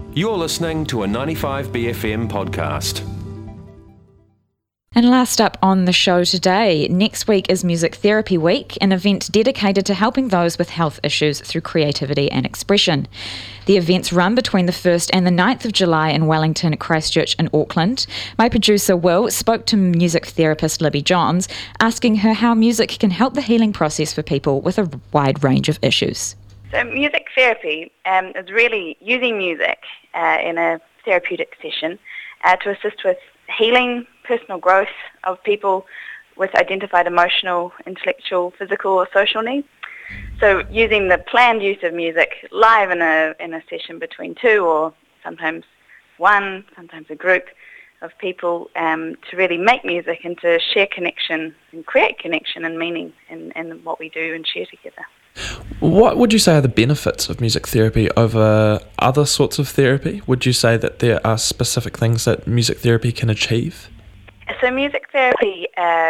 You're listening to a 95BFM podcast. And last up on the show today, next week is Music Therapy Week, an event dedicated to helping those with health issues through creativity and expression. The events run between the 1st and the 9th of July in Wellington, Christchurch and Auckland. My producer Will spoke to music therapist Libby Johns, asking her how music can help the healing process for people with a wide range of issues. So music therapy is really using music in a therapeutic session to assist with healing, personal growth of people with identified emotional, intellectual, physical or social needs. So using the planned use of music live in a session between two or sometimes one, sometimes a group of people to really make music and to share connection and create connection and meaning in what we do and share together. What would you say are the benefits of music therapy over other sorts of therapy? Would you say that there are specific things that music therapy can achieve? So music therapy,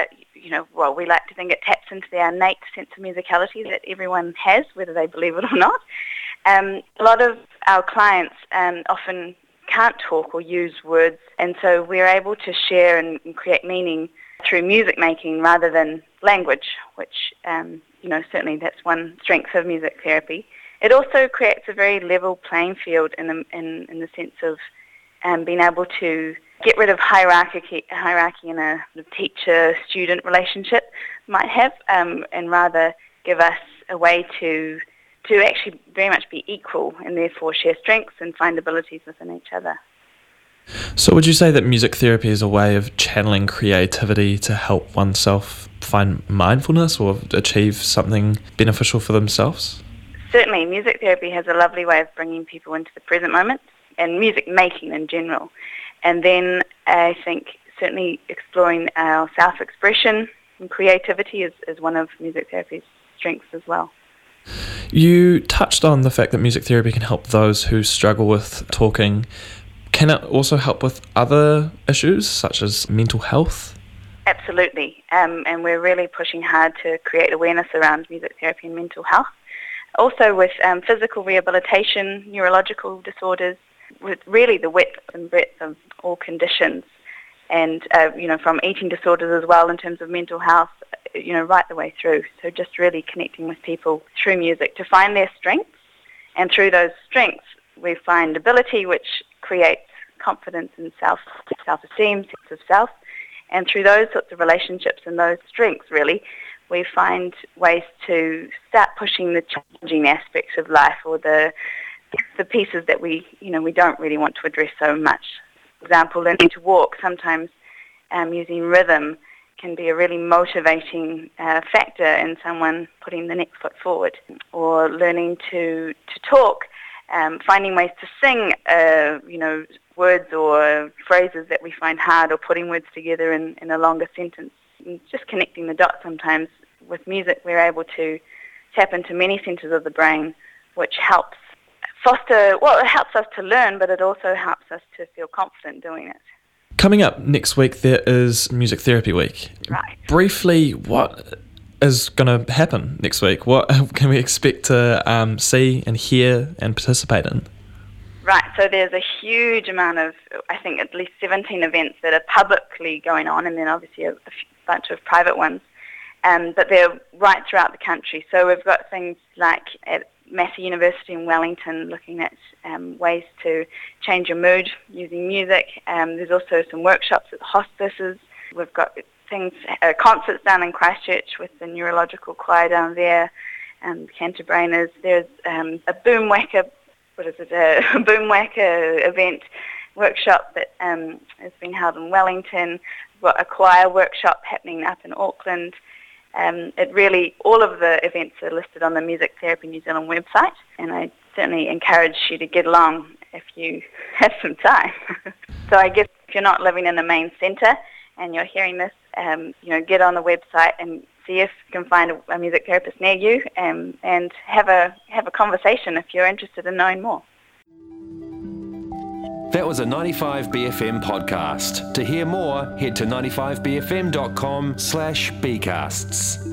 we like to think it taps into the innate sense of musicality that everyone has, whether they believe it or not. A lot of our clients often can't talk or use words, and so we're able to share and create meaning through music making rather than language, which certainly that's one strength of music therapy. It also creates a very level playing field in the sense of being able to get rid of hierarchy in a teacher-student relationship might have, and rather give us a way to actually very much be equal and therefore share strengths and find abilities within each other. So would you say that music therapy is a way of channeling creativity to help oneself find mindfulness or achieve something beneficial for themselves? Certainly, music therapy has a lovely way of bringing people into the present moment and music making in general. And then I think certainly exploring our self-expression and creativity is one of music therapy's strengths as well. You touched on the fact that music therapy can help those who struggle with talking. Can it also help with other issues such as mental health? Absolutely, and we're really pushing hard to create awareness around music therapy and mental health. Also with physical rehabilitation, neurological disorders, with really the width and breadth of all conditions, and from eating disorders as well in terms of mental health, right the way through. So just really connecting with people through music to find their strengths, and through those strengths we find ability, which creates confidence and self-esteem, sense of self, and through those sorts of relationships and those strengths really, we find ways to start pushing the challenging aspects of life or the pieces that we don't really want to address so much. For example, learning to walk, sometimes using rhythm can be a really motivating factor in someone putting the next foot forward. Or learning to talk, finding ways to sing, words or phrases that we find hard, or putting words together in a longer sentence. And just connecting the dots sometimes. With music, we're able to tap into many centres of the brain, which helps it helps us to learn, but it also helps us to feel confident doing it. Coming up next week, there is Music Therapy Week. Right. Briefly, what is going to happen next week? What can we expect to see and hear and participate in? Right, so there's a huge amount of, I think at least 17 events that are publicly going on, and then obviously a bunch of private ones, but they're right throughout the country. So we've got things like at Massey University in Wellington, looking at ways to change your mood using music. There's also some workshops at hospices. We've got concerts down in Christchurch with the neurological choir down there, and Canterbrainers. There's a Boomwhacker event workshop that has been held in Wellington. We've got a choir workshop happening up in Auckland. All of the events are listed on the Music Therapy New Zealand website, and I certainly encourage you to get along if you have some time. So I guess if you're not living in the main centre and you're hearing this, get on the website and see if you can find a music therapist near you, and have a conversation if you're interested in knowing more. That was a 95BFM podcast. To hear more, head to 95bfm.com/bcasts.